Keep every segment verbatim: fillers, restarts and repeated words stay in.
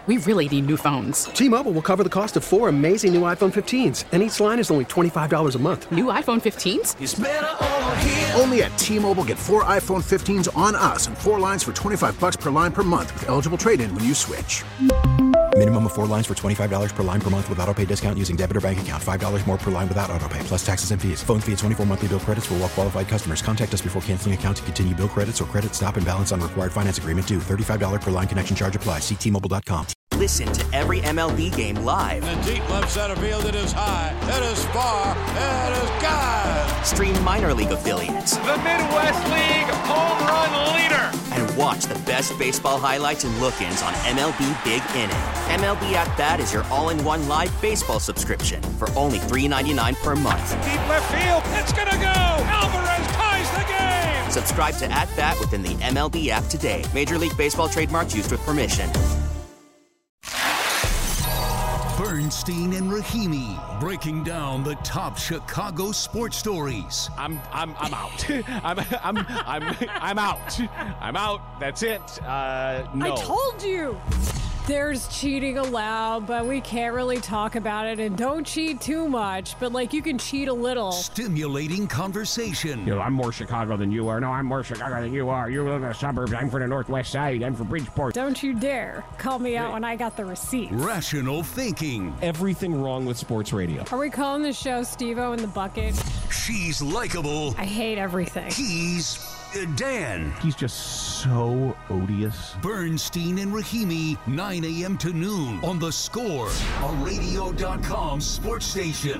We really need new phones. T-Mobile will cover the cost of four amazing new iPhone fifteens, and each line is only twenty-five dollars a month. New iPhone fifteens? It's better over here. Only at T-Mobile, get four iPhone fifteens on us and four lines for twenty-five dollars per line per month with eligible trade-in when you switch. Minimum of four lines for twenty-five dollars per line per month with autopay discount using debit or bank account. five dollars more per line without autopay, plus taxes and fees. Phone fee at twenty-four monthly bill credits for well-qualified customers. Contact us before canceling account to continue bill credits or credit stop and balance on required finance agreement due. thirty-five dollars per line connection charge applies. See T Mobile dot com. Listen to every M L B game live. In the deep left center field, it is high, it is far, it is gone. Stream minor league affiliates. The Midwest League home run leader. And watch the best baseball highlights and look-ins on M L B Big Inning. M L B At Bat is your all-in-one live baseball subscription for only three dollars and ninety-nine cents per month. Deep left field, it's gonna go. Alvarez ties the game. Subscribe to At Bat within the M L B app today. Major League Baseball trademarks used with permission. Bernstein and Rahimi breaking down the top Chicago sports stories. I'm I'm I'm out. I'm I'm I'm I'm out. I'm out. That's it. Uh, no. I told you. There's cheating allowed, but we can't really talk about it. And don't cheat too much, but like you can cheat a little. Stimulating conversation. You know, I'm more Chicago than you are. No, I'm more Chicago than you are. You live in the suburbs. I'm from the Northwest Side. I'm from Bridgeport. Don't you dare call me out when I got the receipts. Rational thinking. Everything wrong with sports radio. Are we calling the show Steve-O in the bucket? She's likable. I hate everything. He's Dan. He's just so odious. Bernstein and Rahimi, nine a.m. to noon on The Score, a radio dot com sports station.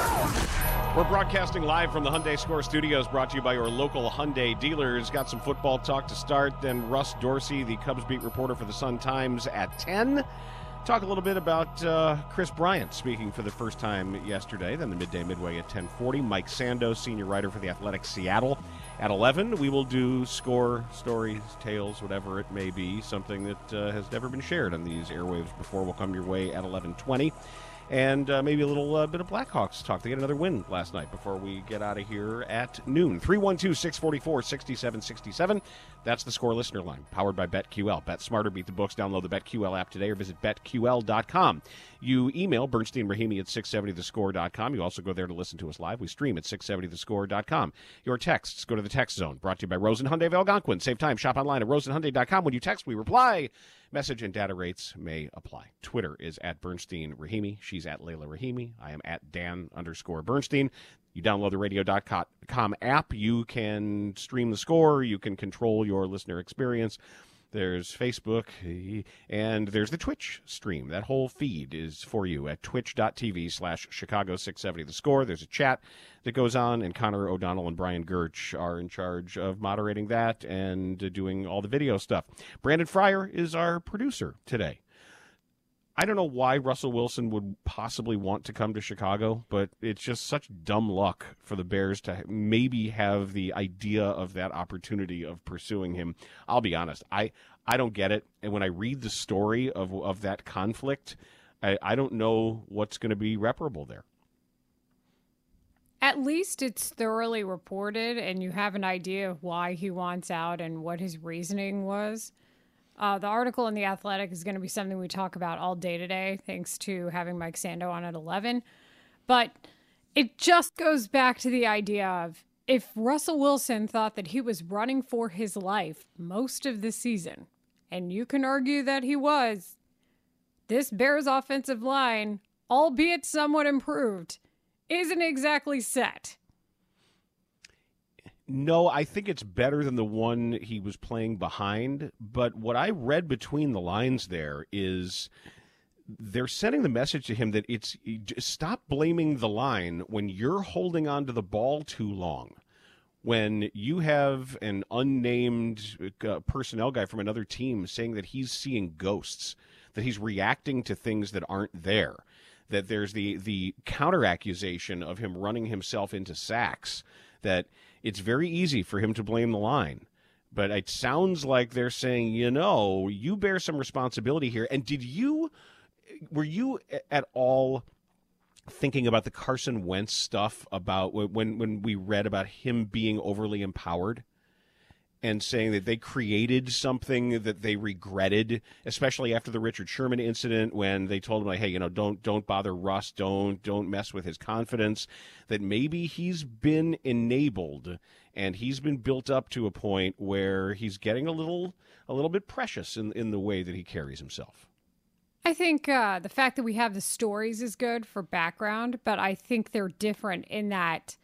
We're broadcasting live from the Hyundai Score Studios, brought to you by your local Hyundai dealers. Got some football talk to start, then Russ Dorsey, the Cubs beat reporter for the Sun-Times at ten. Talk a little bit about uh, Chris Bryant speaking for the first time yesterday, then the midday midway at ten forty. Mike Sando, senior writer for the Athletic Seattle, at eleven. We will do score, stories, tales, whatever it may be, something that uh, has never been shared on these airwaves before. Will come your way at eleven twenty. And uh, maybe a little uh, bit of Blackhawks talk. They get another win last night before we get out of here at noon. three one two, six four four, six seven six seven. That's the Score listener line, powered by BetQL. Bet smarter, beat the books. Download the BetQL app today or visit bet Q L dot com. You email Bernstein Rahimi at six seventy the score dot com. You also go there to listen to us live. We stream at six seventy the score dot com. Your texts go to the text zone, brought to you by Rosen Hyundai of Algonquin. Save time. Shop online at rosen hyundai dot com. When you text, we reply. Message and data rates may apply. Twitter is at Bernstein Rahimi. She's at Layla Rahimi. I am at Dan underscore Bernstein. You download the radio dot com app. You can stream the Score. You can control your listener experience. There's Facebook, and there's the Twitch stream. That whole feed is for you at twitch dot t v slash Chicago six seventy the score. There's a chat that goes on, and Connor O'Donnell and Brian Gertch are in charge of moderating that and uh, doing all the video stuff. Brandon Fryer is our producer today. I don't know why Russell Wilson would possibly want to come to Chicago, but it's just such dumb luck for the Bears to maybe have the idea of that opportunity of pursuing him. I'll be honest, I, I don't get it. And when I read the story of of that conflict, I, I don't know what's going to be reparable there. At least it's thoroughly reported, and you have an idea of why he wants out and what his reasoning was. Uh, the article in The Athletic is going to be something we talk about all day today, thanks to having Mike Sando on at eleven. But it just goes back to the idea of if Russell Wilson thought that he was running for his life most of the season, and you can argue that he was, this Bears offensive line, albeit somewhat improved, isn't exactly set. No, I think it's better than the one he was playing behind. But what I read between the lines there is they're sending the message to him that it's stop blaming the line when you're holding on to the ball too long. When you have an unnamed uh, personnel guy from another team saying that he's seeing ghosts, that he's reacting to things that aren't there, that there's the, the counter accusation of him running himself into sacks, that it's very easy for him to blame the line. But it sounds like they're saying, you know, you bear some responsibility here. And did you, were you at all thinking about the Carson Wentz stuff about when, when we read about him being overly empowered? and saying that they created something that they regretted, especially after the Richard Sherman incident, when they told him, like, hey, you know, don't don't bother Russ, don't don't mess with his confidence, that maybe he's been enabled and he's been built up to a point where he's getting a little a little bit precious in, in the way that he carries himself. I think uh, the fact that we have the stories is good for background, but I think they're different in that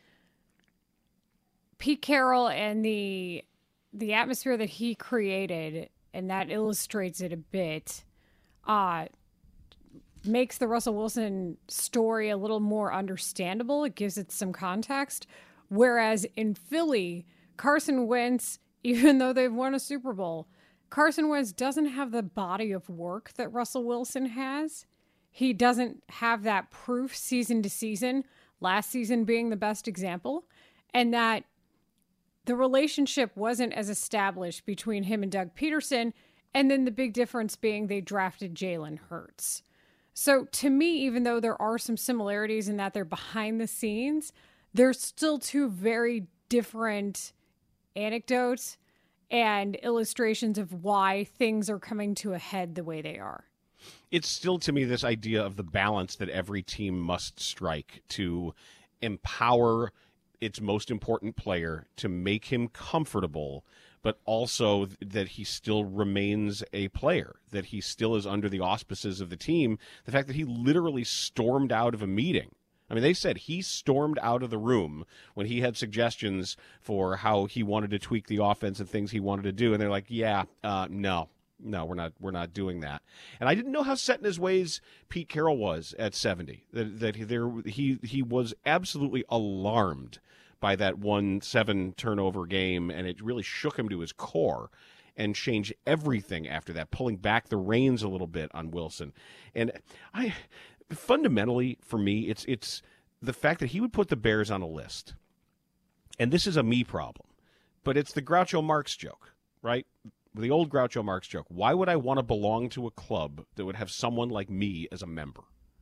Pete Carroll and the the atmosphere that he created, and that illustrates it a bit, uh, makes the Russell Wilson story a little more understandable. It gives it some context. Whereas in Philly, Carson Wentz, even though they've won a Super Bowl, Carson Wentz doesn't have the body of work that Russell Wilson has. He doesn't have that proof season to season, last season being the best example, and that the relationship wasn't as established between him and Doug Peterson, and then the big difference being they drafted Jalen Hurts. So to me, even though there are some similarities in that they're behind the scenes, there's still two very different anecdotes and illustrations of why things are coming to a head the way they are. It's still, to me, this idea of the balance that every team must strike to empower its most important player, to make him comfortable, but also that he still remains a player, that he still is under the auspices of the team. The fact that he literally stormed out of a meeting. I mean, they said he stormed out of the room when he had suggestions for how he wanted to tweak the offense and things he wanted to do. And they're like, yeah, uh, no, no, we're not, we're not doing that. And I didn't know how set in his ways Pete Carroll was at seventy, that, that he, there, he, he was absolutely alarmed by that one seven turnover game, and it really shook him to his core and changed everything after that, pulling back the reins a little bit on Wilson. And I, fundamentally, for me, it's it's the fact that he would put the Bears on a list. And this is a me problem, but it's the Groucho Marx joke, right? The old Groucho Marx joke. Why would I want to belong to a club that would have someone like me as a member?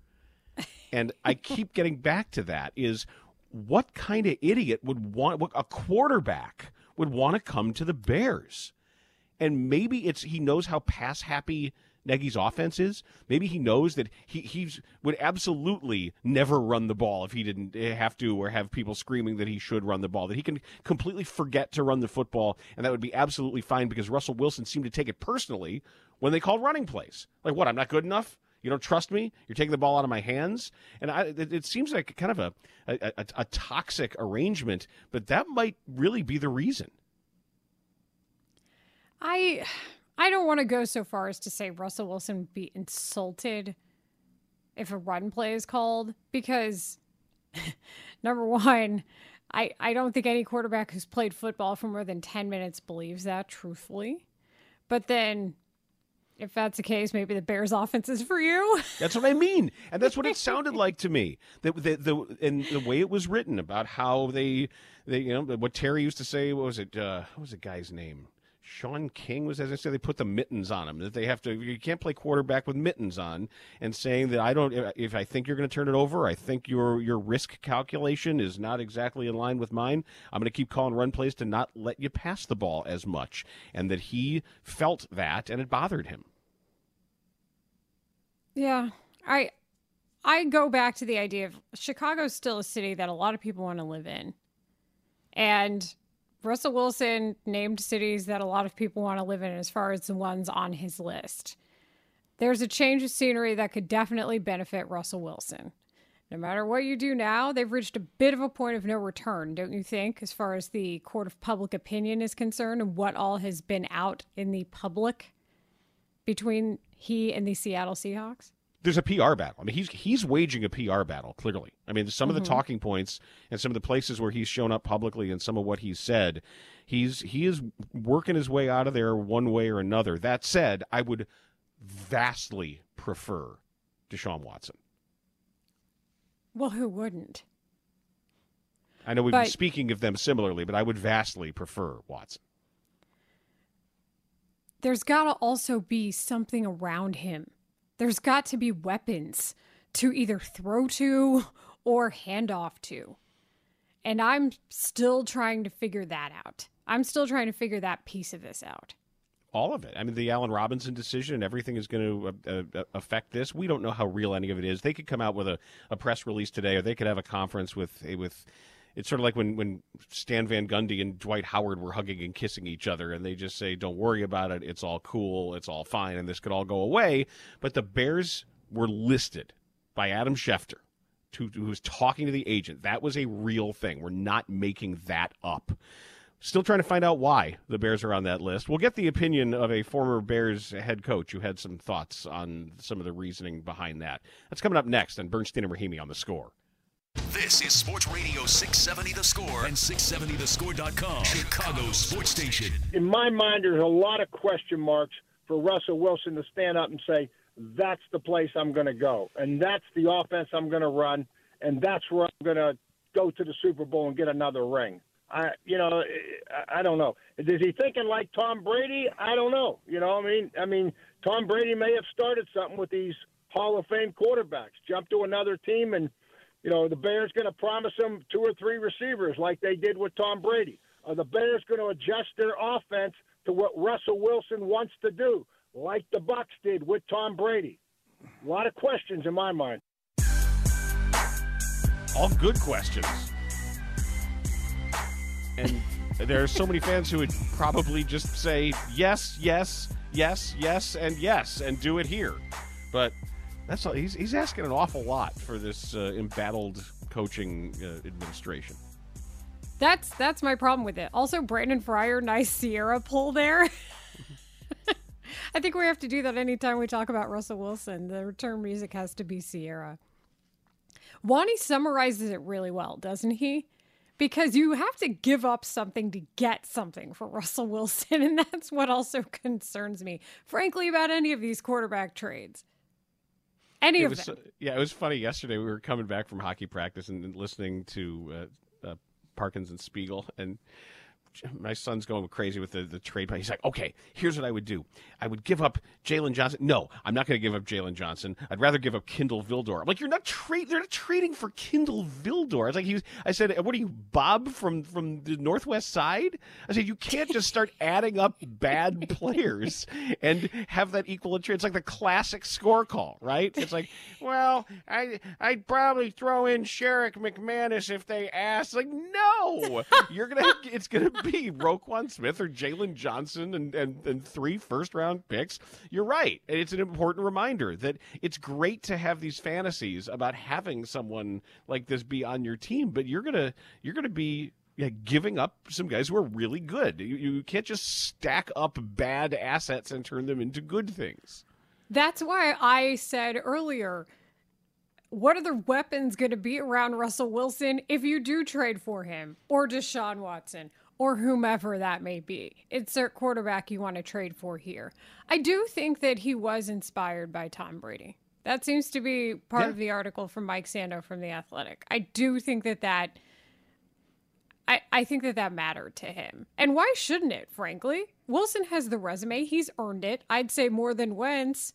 And I keep getting back to that is, what kind of idiot would want, what a quarterback would want to come to the Bears? And maybe it's he knows how pass happy Nagy's offense is. Maybe he knows that he he's, would absolutely never run the ball if he didn't have to, or have people screaming that he should run the ball, that he can completely forget to run the football, and that would be absolutely fine because Russell Wilson seemed to take it personally when they called running plays. Like, what, I'm not good enough? You don't trust me? You're taking the ball out of my hands? And I, it, it seems like kind of a, a, a, a toxic arrangement, but that might really be the reason. I I don't want to go so far as to say Russell Wilson would be insulted if a run play is called, because, number one, I, I don't think any quarterback who's played football for more than ten minutes believes that, truthfully. But then, if that's the case, maybe the Bears' offense is for you. That's what I mean. And that's what it sounded like to me. The, the, the, and the way it was written about how they, they, you know, what Terry used to say, what was it, uh, what was the guy's name? Sean King was, as I said, they put the mittens on him, that they have to, you can't play quarterback with mittens on, and saying that I don't, if I think you're going to turn it over, I think your, your risk calculation is not exactly in line with mine. I'm going to keep calling run plays to not let you pass the ball as much. And that he felt that, and it bothered him. Yeah, I I go back to the idea of Chicago's still a city that a lot of people want to live in. And Russell Wilson named cities that a lot of people want to live in as far as the ones on his list. There's a change of scenery that could definitely benefit Russell Wilson. No matter what you do now, they've reached a bit of a point of no return, don't you think, as far as the court of public opinion is concerned and what all has been out in the public between he and the Seattle Seahawks? There's a P R battle. I mean, he's he's waging a P R battle, clearly. I mean, some mm-hmm. of the talking points and some of the places where he's shown up publicly and some of what he's said, he's he is working his way out of there one way or another. That said, I would vastly prefer Deshaun Watson. Well, who wouldn't? I know we've but, been speaking of them similarly, but I would vastly prefer Watson. There's got to also be something around him. There's got to be weapons to either throw to or hand off to. And I'm still trying to figure that out. I'm still trying to figure that piece of this out. All of it. I mean, the Allen Robinson decision and everything is going to uh, uh, affect this. We don't know how real any of it is. They could come out with a, a press release today, or they could have a conference with with. It's sort of like when, when Stan Van Gundy and Dwight Howard were hugging and kissing each other, and they just say, don't worry about it. It's all cool. It's all fine, and this could all go away. But the Bears were listed by Adam Schefter, to, who was talking to the agent. That was a real thing. We're not making that up. Still trying to find out why the Bears are on that list. We'll get the opinion of a former Bears head coach who had some thoughts on some of the reasoning behind that. That's coming up next on Bernstein and Rahimi on The Score. This is Sports Radio six seventy The Score and six seventy the score dot com, Chicago's sports station. In my mind, there's a lot of question marks for Russell Wilson to stand up and say, that's the place I'm going to go, and that's the offense I'm going to run, and that's where I'm going to go to the Super Bowl and get another ring. I, you know, I don't know. Is he thinking like Tom Brady? I don't know. You know, I mean, I mean, Tom Brady may have started something with these Hall of Fame quarterbacks. Jump to another team, and you know, the Bears going to promise them two or three receivers like they did with Tom Brady. Are the Bears going to adjust their offense to what Russell Wilson wants to do, like the Bucs did with Tom Brady? A lot of questions in my mind. All good questions. And there are so many fans who would probably just say yes, yes, yes, yes, and yes, and do it here. But that's all, he's he's asking an awful lot for this uh, embattled coaching uh, administration. That's that's my problem with it. Also, Brandon Fryer, nice Sierra pull there. I think we have to do that anytime we talk about Russell Wilson. The return music has to be Sierra. Wani summarizes it really well, doesn't he? Because you have to give up something to get something for Russell Wilson, and that's what also concerns me, frankly, about any of these quarterback trades. Any it of was, them. Yeah, it was funny. Yesterday we were coming back from hockey practice and, and listening to uh, uh, Parkins and Spiegel, and my son's going crazy with the, the trade. He's like, okay, here's what I would do. I would give up Jalen Johnson. No, I'm not going to give up Jalen Johnson. I'd rather give up Kindle Vildor. I'm like, you're not trade. They're not trading for Kindle Vildor. I was like, he was, I said, what are you, Bob from, from the Northwest Side? I said, you can't just start adding up bad players and have that equal a trade. It's like the classic score call, right? It's like, well, I, I'd probably throw in Sherrick McManus if they asked. Like, no, you're going to, it's going to be Roquan Smith or Jalen Johnson and, and, and three first-round picks. You're right. And it's an important reminder that it's great to have these fantasies about having someone like this be on your team, but you're gonna you're gonna be yeah, giving up some guys who are really good. You, you can't just stack up bad assets and turn them into good things. That's why I said earlier, what are the weapons going to be around Russell Wilson if you do trade for him or Deshaun Watson or whomever that may be? Insert quarterback you want to trade for here. I do think that he was inspired by Tom Brady. That seems to be part yeah. of the article from Mike Sando from The Athletic. I do think that that, I, I think that that mattered to him. And why shouldn't it, frankly? Wilson has the resume. He's earned it. I'd say more than Wentz.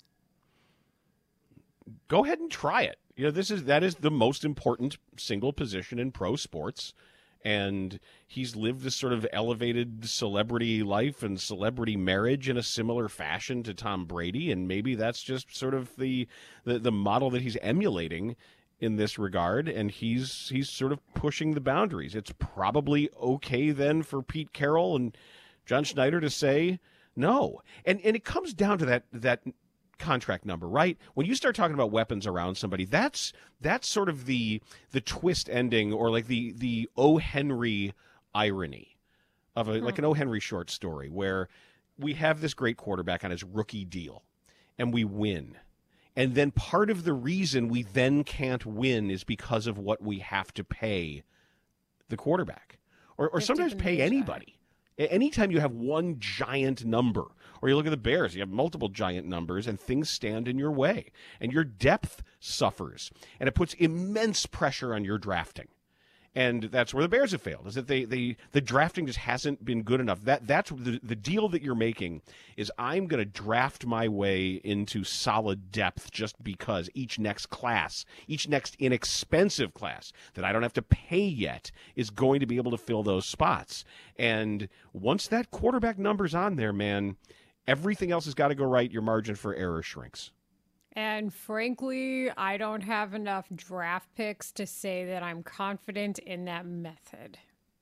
Go ahead and try it. You know, this is that is the most important single position in pro sports. And he's lived this sort of elevated celebrity life and celebrity marriage in a similar fashion to Tom Brady. And maybe that's just sort of the, the, the model that he's emulating in this regard. And he's he's sort of pushing the boundaries. It's probably okay then for Pete Carroll and John Schneider to say no. And and it comes down to that that contract number, right? When you start talking about weapons around somebody, that's that's sort of the the twist ending, or like the the O. Henry irony of a, like an O. Henry short story where we have this great quarterback on his rookie deal and we win. And then part of the reason we then can't win is because of what we have to pay the quarterback, or, or sometimes pay anybody. Anytime you have one giant number, or you look at the Bears, you have multiple giant numbers and things stand in your way and your depth suffers and it puts immense pressure on your drafting. And that's where the Bears have failed, is that they, they the drafting just hasn't been good enough. That That's the, the deal that you're making is I'm going to draft my way into solid depth just because each next class, each next inexpensive class that I don't have to pay yet is going to be able to fill those spots. And once that quarterback number's on there, man, everything else has got to go right. Your margin for error shrinks. And frankly, I don't have enough draft picks to say that I'm confident in that method.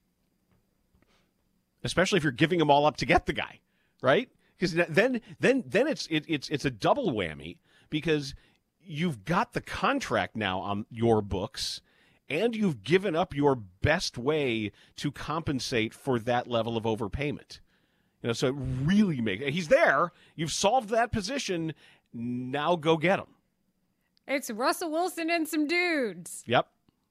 Especially if you're giving them all up to get the guy, right? Because then, then, then it's it, it's it's a double whammy because you've got the contract now on your books, and you've given up your best way to compensate for that level of overpayment. You know, so it really makes he's there. You've solved that position. Now go get him. It's Russell Wilson and some dudes. Yep.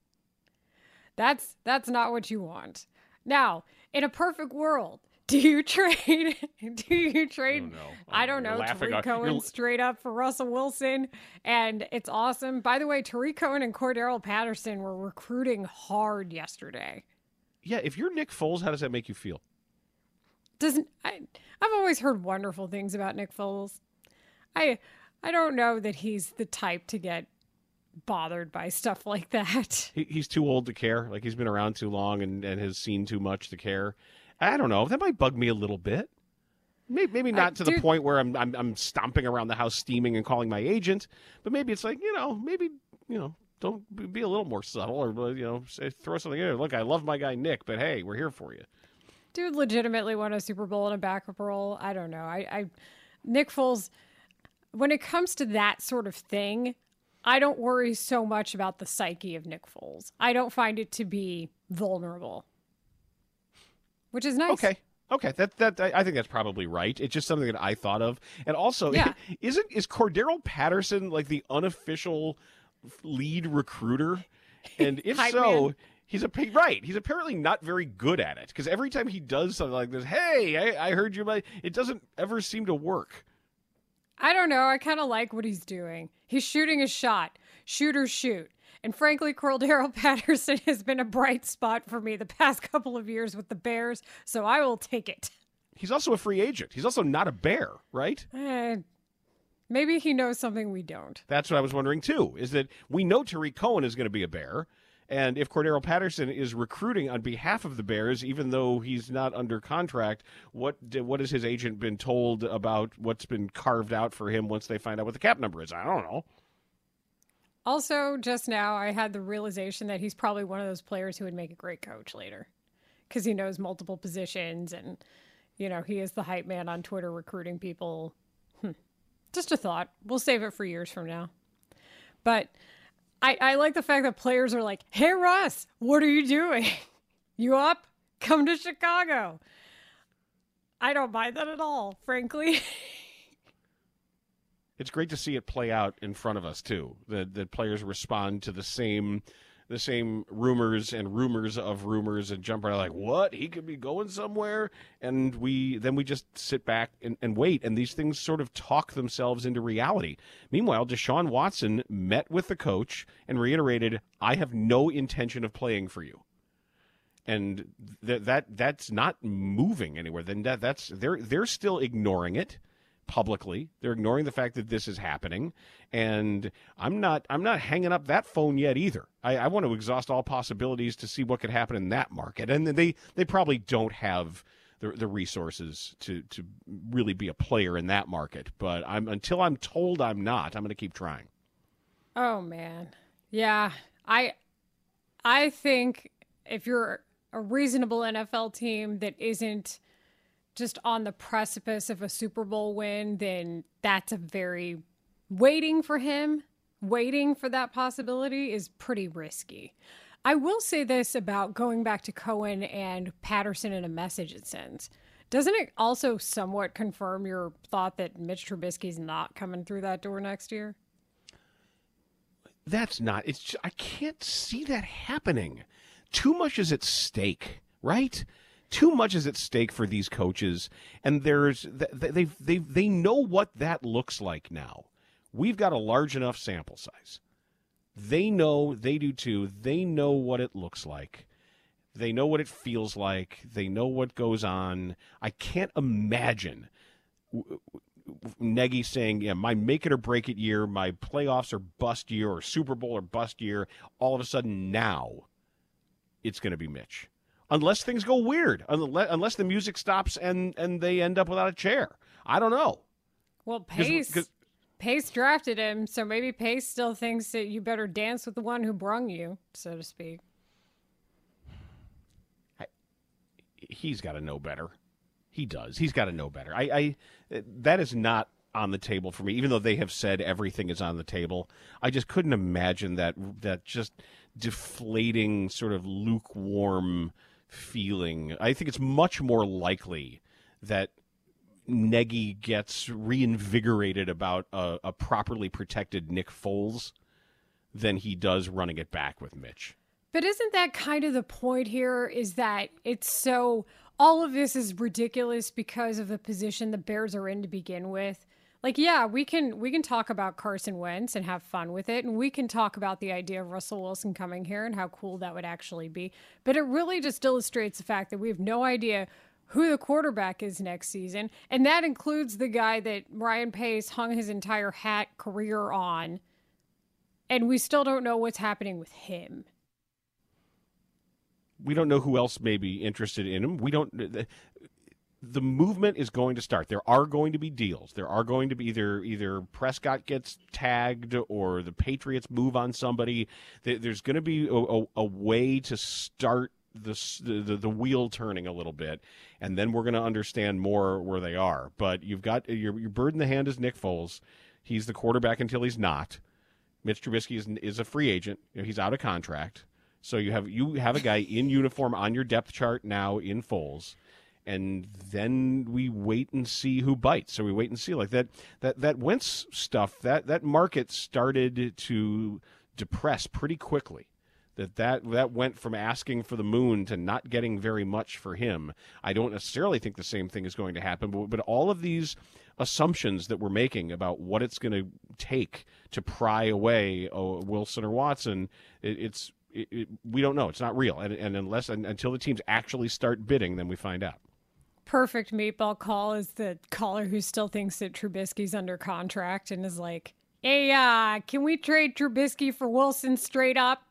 That's that's not what you want. Now, in a perfect world, do you trade? Do you trade? Oh, no. oh, I don't know. Tariq Cohen straight up for Russell Wilson, and it's awesome. By the way, Tariq Cohen and Cordarrelle Patterson were recruiting hard yesterday. Yeah, if you're Nick Foles, how does that make you feel? Doesn't I? I've always heard wonderful things about Nick Foles. I I don't know that he's the type to get bothered by stuff like that. He, he's too old to care. Like, he's been around too long and, and has seen too much to care. I don't know. That might bug me a little bit. Maybe, maybe not uh, to dude, the point where I'm, I'm I'm stomping around the house steaming and calling my agent, but maybe it's like, you know, maybe, you know, don't be a little more subtle or, you know, say, throw something in there. Look, I love my guy Nick, but hey, we're here for you. Dude legitimately won a Super Bowl in a backup role. I don't know. I, I Nick Foles... When it comes to that sort of thing, I don't worry so much about the psyche of Nick Foles. I don't find it to be vulnerable, which is nice. Okay. Okay. That that I think that's probably right. It's just something that I thought of. And also, yeah. isn't is Cordarrelle Patterson like the unofficial lead recruiter? And if so, man. He's a right. He's apparently not very good at it because every time he does something like this, hey, I, I heard you, it doesn't ever seem to work. I don't know. I kind of like what he's doing. He's shooting a shot. Shooters shoot. And frankly, Cordarrelle Patterson has been a bright spot for me the past couple of years with the Bears, so I will take it. He's also a free agent. He's also not a Bear, right? Uh, maybe he knows something we don't. That's what I was wondering, too, is that we know Tariq Cohen is going to be a Bear. And if Cordarrelle Patterson is recruiting on behalf of the Bears, even though he's not under contract, what what has his agent been told about what's been carved out for him once they find out what the cap number is? I don't know. Also, just now, I had the realization that he's probably one of those players who would make a great coach later because he knows multiple positions and, you know, he is the hype man on Twitter recruiting people. Hmm. Just a thought. We'll save it for years from now. But I, I like the fact that players are like, hey, Russ, what are you doing? You up? Come to Chicago. I don't mind that at all, frankly. It's great to see it play out in front of us, too, that, that players respond to the same the same rumors and rumors of rumors and jump around like, what? He could be going somewhere? And we then we just sit back and, and wait, and these things sort of talk themselves into reality. Meanwhile, Deshaun Watson met with the coach and reiterated, I have no intention of playing for you. And th- that that's not moving anywhere. Then that that's they're they're still ignoring it publicly. They're ignoring the fact that this is happening, and I'm not I'm not hanging up that phone yet either. I, I want to exhaust all possibilities to see what could happen in that market, and they they probably don't have the the resources to to really be a player in that market. But I'm until I'm told I'm not, I'm going to keep trying. Oh man, yeah. I I think if you're a reasonable N F L team that isn't just on the precipice of a Super Bowl win, then that's a very waiting for him, waiting for that possibility is pretty risky. I will say this about going back to Cohen and Patterson in a message it sends. Doesn't it also somewhat confirm your thought that Mitch Trubisky's not coming through that door next year? That's not, it's just, I can't see that happening. Too much is at stake, right? Too much is at stake for these coaches, and there's they they they know what that looks like now. We've got a large enough sample size. They know, they do too. They know what it looks like. They know what it feels like. They know what goes on. I can't imagine Nagy saying, yeah, my make it or break it year, my playoffs or bust year, or Super Bowl or bust year, all of a sudden now it's going to be Mitch. Unless things go weird, unless, unless the music stops and, and they end up without a chair. I don't know. Well, Pace, Cause, cause, Pace drafted him, so maybe Pace still thinks that you better dance with the one who brung you, so to speak. I, he's got to know better. He does. He's got to know better. I, I that is not on the table for me, even though they have said everything is on the table. I just couldn't imagine that that just deflating, sort of lukewarm feeling. I think it's much more likely that Nagy gets reinvigorated about a, a properly protected Nick Foles than he does running it back with Mitch. But isn't that kind of the point here, is that it's so, all of this is ridiculous because of the position the Bears are in to begin with. Like, yeah, we can we can talk about Carson Wentz and have fun with it, and we can talk about the idea of Russell Wilson coming here and how cool that would actually be. But it really just illustrates the fact that we have no idea who the quarterback is next season, and that includes the guy that Ryan Pace hung his entire hat career on, and we still don't know what's happening with him. We don't know who else may be interested in him. We don't. The, the movement is going to start. There are going to be deals. There are going to be either either Prescott gets tagged or the Patriots move on somebody. There's going to be a, a, a way to start the, the the wheel turning a little bit, and then we're going to understand more where they are. But you've got your your bird in the hand is Nick Foles. He's the quarterback until he's not. Mitch Trubisky is is a free agent. You know, he's out of contract. So you have you have a guy in uniform on your depth chart now in Foles, and then we wait and see who bites. So we wait and see like that that that Wentz stuff. That that market started to depress pretty quickly. That that that went from asking for the moon to not getting very much for him. I don't necessarily think the same thing is going to happen, but but all of these assumptions that we're making about what it's going to take to pry away oh, Wilson or Watson, it, it's. It, it, we don't know. It's not real. And, and unless and, until the teams actually start bidding, then we find out. Perfect meatball call is the caller who still thinks that Trubisky's under contract and is like, hey, uh, can we trade Trubisky for Wilson straight up?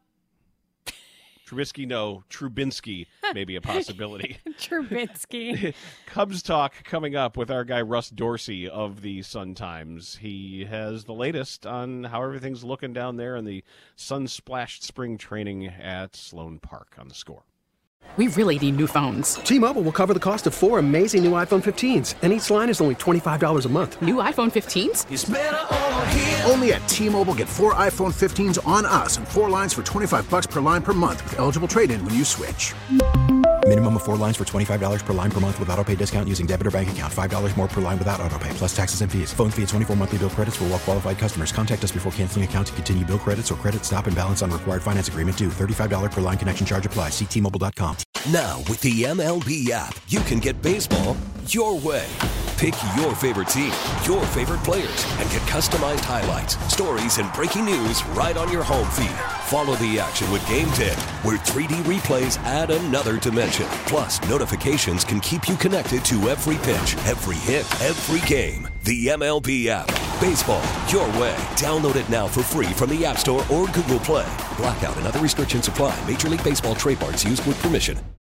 Trubisky, no. Trubinsky may be a possibility. Trubinsky. Cubs talk coming up with our guy Russ Dorsey of the Sun-Times. He has the latest on how everything's looking down there in the sun-splashed spring training at Sloan Park on The Score. We really need new phones. T-Mobile will cover the cost of four amazing new iPhone fifteens, and each line is only twenty-five dollars a month. New iPhone fifteens? It's better over here. Only at T-Mobile, get four iPhone fifteens on us and four lines for twenty-five dollars per line per month with eligible trade-in when you switch. Minimum of four lines for twenty-five dollars per line per month with autopay discount using debit or bank account. five dollars more per line without autopay, plus taxes and fees. Phone fee at twenty-four monthly bill credits for well-qualified customers. Contact us before canceling account to continue bill credits or credit stop and balance on required finance agreement due. thirty-five dollars per line connection charge applies. See T Mobile dot com. Now, with the M L B app, you can get baseball your way. Pick your favorite team, your favorite players, and get customized highlights, stories, and breaking news right on your home feed. Follow the action with Game ten, where three D replays add another dimension. Plus, notifications can keep you connected to every pitch, every hit, every game. The M L B app. Baseball your way. Download it now for free from the App Store or Google Play. Blackout and other restrictions apply. Major League Baseball trademarks used with permission.